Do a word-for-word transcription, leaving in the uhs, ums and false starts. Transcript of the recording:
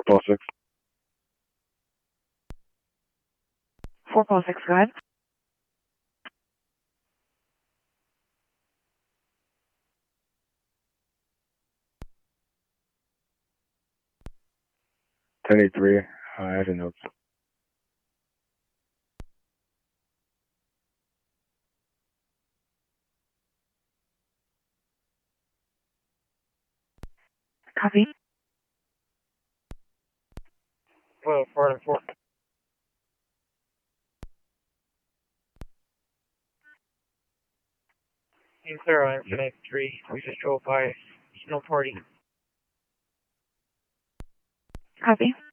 Paul six. four Paul six, go ahead. ten eight three. I had a note. Copy. Well, four and four. In clear on Infinite three. We just drove by. No party. Copy.